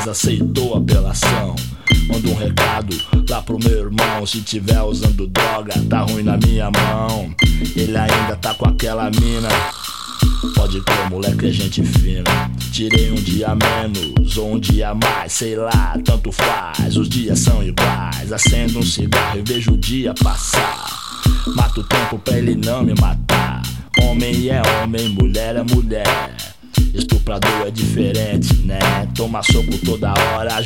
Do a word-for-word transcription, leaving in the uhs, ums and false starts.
mas aceitou a apelação. Manda um recado lá pro meu irmão: se tiver usando droga, tá ruim na minha mão. Ele ainda tá com aquela mina. Pode crer, moleque, é gente fina. Tirei um dia menos ou um dia mais, sei lá, tanto faz. Os dias são iguais. Acendo um cigarro e vejo o dia passar. Mato o tempo pra ele não me matar. Homem é homem, mulher é mulher. Estuprador é diferente, né? Toma soco toda hora.